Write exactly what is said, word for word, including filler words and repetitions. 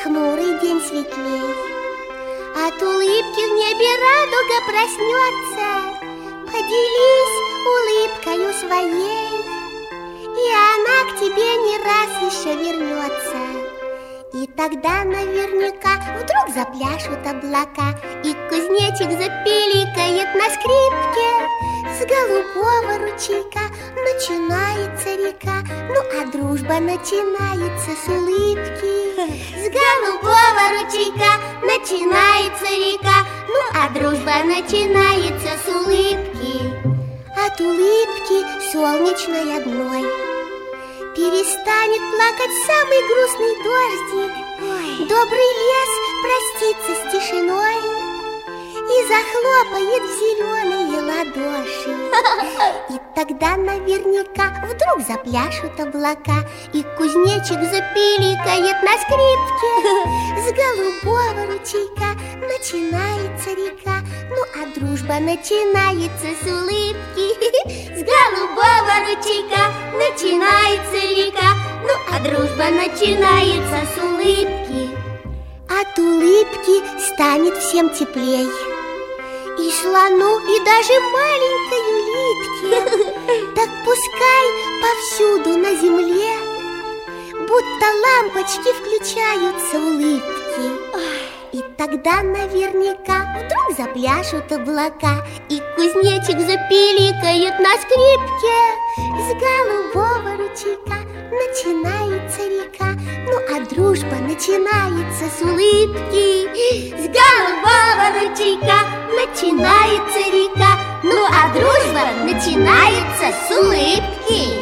хмурый день светлей. От улыбки в небе радуга проснется. Поделись улыбкою своей, и она к тебе не раз еще вернется. И тогда наверняка вдруг запляшут облака, и кузнечик запиликает на скрипке. С голубого ручейка начинается река, ну а дружба начинается с улыбки. С голубого ручейка начинается река, ну а дружба начинается с улыбки. От улыбки солнечной одной перестанет плакать самый грустный дождик. Ой. Добрый лес простится с тишиной и захлопает в зеленые ладоши. И тогда наверняка вдруг запляшут облака, и кузнечик запиликает на скрипке. С голубого ручейка начинается река, ну а дружба начинается с улыбки. С голубого ручейка начинается река, ну а дружба начинается с улыбки. От улыбки станет всем теплей, и слону, и даже маленькой улитке. Так пускай повсюду на земле будто лампочки включаются улыбки. И тогда наверняка вдруг запляшут облака, и кузнечик запиликает на скрипке. С голубого ручейка начинается река, ну а дружба начинается с улыбки. С голубого ручейка начинается река, ну а дружба начинается с улыбки.